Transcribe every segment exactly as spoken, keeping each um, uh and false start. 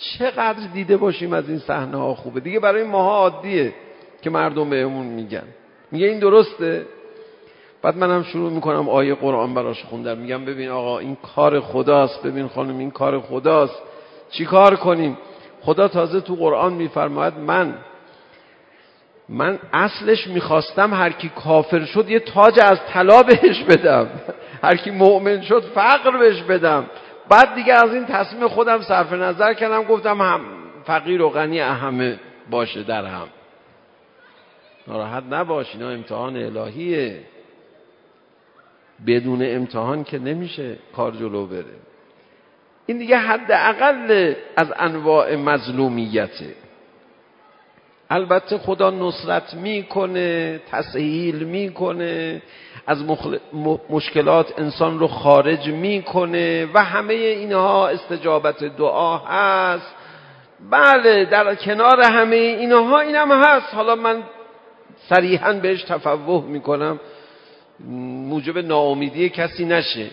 چقدر دیده باشیم از این صحنه ها خوبه دیگه. برای ماها عادیه که مردم بهمون میگن، میگه این درسته. بعد منم شروع میکنم آیه قرآن براش خوندم، میگم ببین آقا این کار خداست، ببین خانم این کار خداست، چی کار کنیم؟ خدا تازه تو قرآن میفرماید من من اصلش میخواستم هر کی کافر شد یه تاج از طلا بهش بدم، هر کی مؤمن شد فقر بهش بدم. بعد دیگه از این تصمیم خودم صرف نظر کردم، گفتم هم فقیر و غنی همه باشه در هم. ناراحت نباش، اینا امتحان الهیه، بدون امتحان که نمیشه کار جلو بره. این دیگه حداقل از انواع مظلومیته. البته خدا نصرت میکنه، تسهیل میکنه، از مخل... م... مشکلات انسان رو خارج میکنه و همه اینها استجابت دعا هست. بله در کنار همه اینها اینم هست، حالا من صریحاً بهش تفوه میکنم موجب ناامیدی کسی نشه.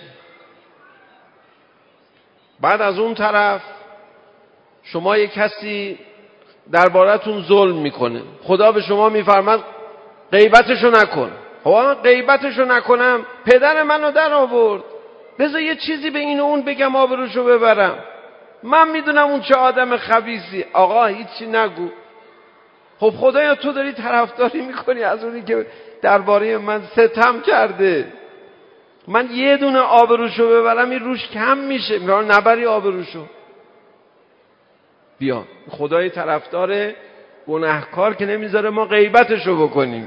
بعد از اون طرف شما یک کسی دربارتون ظلم میکنه، خدا به شما میفرماد غیبتشو نکن. خب غیبتشو نکنم، پدر منو در آورد، بذار یه چیزی به این و اون بگم آبروشو ببرم، من میدونم اون چه آدم خبیثی. آقا هیچی نگو. خب خدایا تو داری طرفداری میکنی از اونی که درباره من ستم کرده، من یه دونه آبروشو ببرم این روش کم میشه، میگم نبری آبروشو. بیا خدای طرفدار گناهکار که نمیذاره ما غیبتشو بکنیم.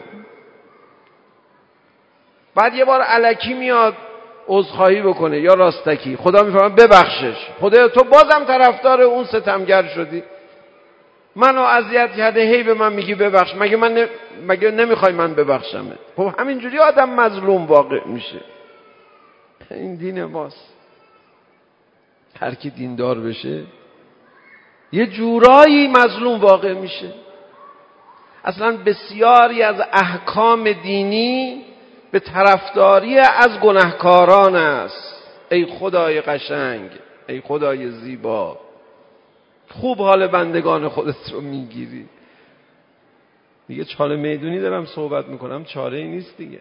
بعد یه بار الکی میاد عذرخواهی بکنه یا راستکی، خدا میفرماید ببخشش. خدایا تو بازم طرفدار اون ستمگر شدی، منو اذیت کرده، هی به من میگی ببخش، مگه من ن... مگه نمیخوای من ببخشمت؟ خب همینجوری آدم مظلوم واقع میشه. این دین ماست. هر کی دیندار بشه یه جورایی مظلوم واقع میشه. اصلا بسیاری از احکام دینی به طرفداری از گناهکاران است. ای خدای قشنگ، ای خدای زیبا، خوب حال بندگان خودت رو میگیری. دیگه چاله میدونی دارم صحبت میکنم، چاره ای نیست دیگه.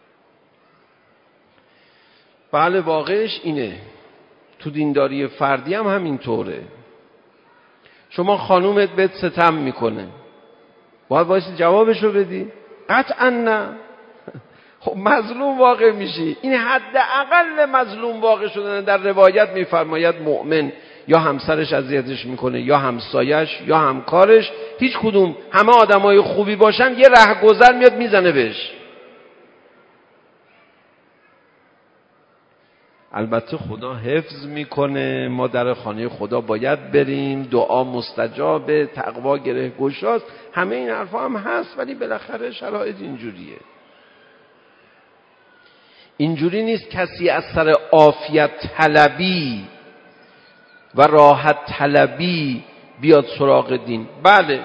بله واقعش اینه. تو دینداری فردی هم همینطوره. شما خانومت بهت ستم میکنه، باید واسه جوابشو بدی؟ قطعا نه. خب مظلوم واقع میشی. این حداقل مظلوم واقع شدن. در روایت میفرماید مؤمن یا همسرش اذیتش میکنه یا همسایش یا همکارش، هیچ کدوم همه آدمای خوبی باشن یه رهگذر میاد میزنه بهش. البته خدا حفظ میکنه، ما در خانه خدا باید بریم، دعا مستجابه، تقوا گره گشاست، همه این حرفا هم هست، ولی بالاخره شرایط اینجوریه. اینجوری نیست کسی از سر عافیت طلبی و راحت طلبی بیاد سراغ دین. بله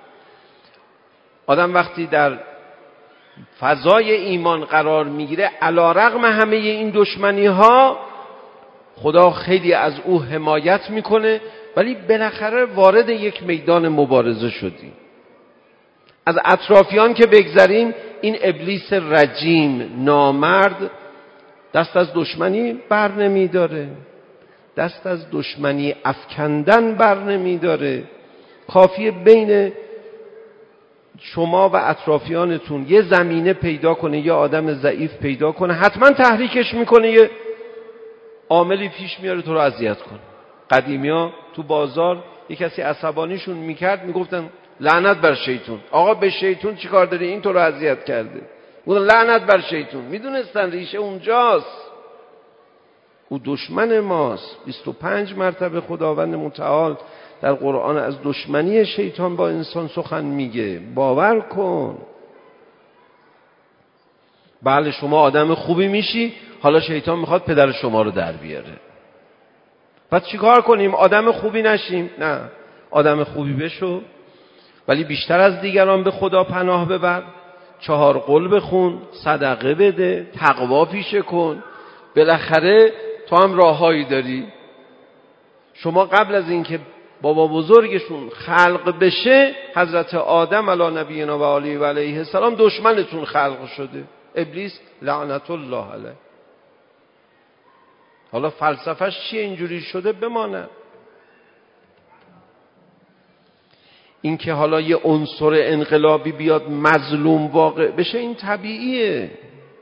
آدم وقتی در فضای ایمان قرار میگیره، علی رغم همه این دشمنی ها خدا خیلی از او حمایت میکنه، ولی بالاخره وارد یک میدان مبارزه شدی. از اطرافیان که بگذریم، این ابلیس رجیم نامرد دست از دشمنی بر نمی داره، دست از دشمنی افکندن بر نمی داره. کافیه بین شما و اطرافیانتون یه زمینه پیدا کنه، یه آدم ضعیف پیدا کنه، حتما تحریکش میکنه، یه عاملی پیش میاره تو رو اذیت کنه. قدیمیا تو بازار یه کسی عصبانیشون میکرد، میگفتن لعنت بر شیطون. آقا به شیطون چی کار داری؟ این تو رو اذیت کرده. میگفتن لعنت بر شیطون. میدونستن ریشه اونجاست، او دشمن ماست. بیست و پنج مرتبه خداوند متعال در قرآن از دشمنی شیطان با انسان سخن میگه، باور کن. بله شما آدم خوبی میشی، حالا شیطان میخواد پدر شما رو در بیاره. پس چیکار کنیم؟ آدم خوبی نشیم؟ نه، آدم خوبی بشو، ولی بیشتر از دیگران به خدا پناه ببر، چهار قل بخون، صدقه بده، تقوا پیشه کن. بالاخره تو هم راههایی داری. شما قبل از اینکه بابا بزرگشون خلق بشه، حضرت آدم علی نبینا و آله و علیه السلام دشمنتون خلق شده، ابلیس لعنت الله علیه. حالا فلسفهش چیه اینجوری شده بمانه. این که حالا یه عنصر انقلابی بیاد مظلوم واقع بشه این طبیعیه،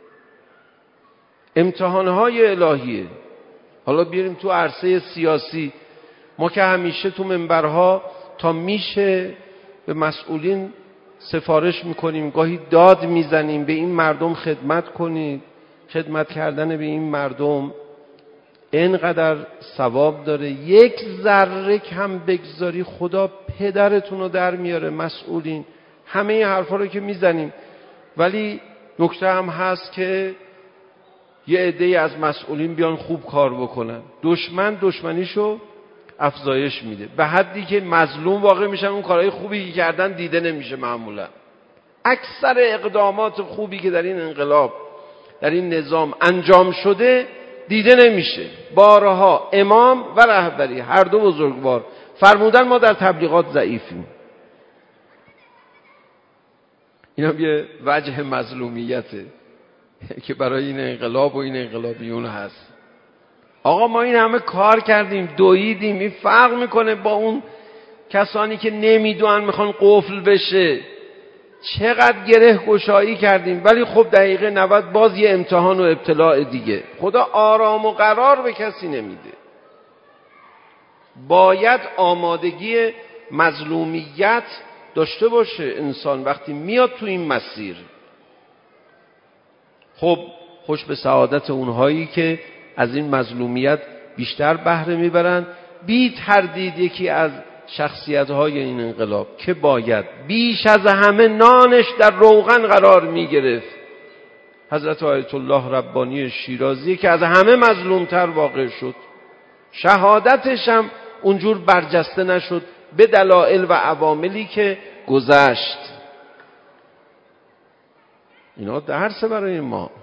امتحانهای الهیه. حالا بیاریم تو عرصه سیاسی، ما که همیشه تو منبرها تا میشه به مسئولین سفارش میکنیم، گاهی داد میزنیم به این مردم خدمت کنید، خدمت کردن به این مردم اینقدر ثواب داره، یک ذره کم بگذاری خدا پدرتون رو در میاره. مسئولین همه این حرفا رو که میزنیم، ولی نکته هم هست که یه عده‌ای از مسئولین بیان خوب کار بکنن، دشمن دشمنیشو افزایش میده، به حدی که مظلوم واقع میشن، اون کارهای خوبی که کردن دیده نمیشه. معمولا اکثر اقدامات خوبی که در این انقلاب در این نظام انجام شده دیده نمیشه. بارها امام و رهبری هر دو بزرگوار فرمودن ما در تبلیغات ضعیفیم. این هم یه وجه مظلومیته که برای این انقلاب و این انقلابیون هست. آقا ما این همه کار کردیم، دویدیم، این فرق میکنه با اون کسانی که نمیدونن میخوان قفل بشه. چقدر گره گشایی کردیم، ولی خب دقیقه نود باز یه امتحان و ابتلاء دیگه. خدا آرام و قرار به کسی نمیده. باید آمادگی مظلومیت داشته باشه انسان وقتی میاد تو این مسیر. خب خوش به سعادت اونهایی که از این مظلومیت بیشتر بهره میبرن. بی تردید یکی از شخصیت‌های این انقلاب که باید بیش از همه نانش در روغن قرار میگرفت، حضرت آیت الله ربانی شیرازی که از همه مظلومتر واقع شد، شهادتش هم اونجور برجسته نشد به دلایل و عواملی که گذشت. اینا درس برای ما.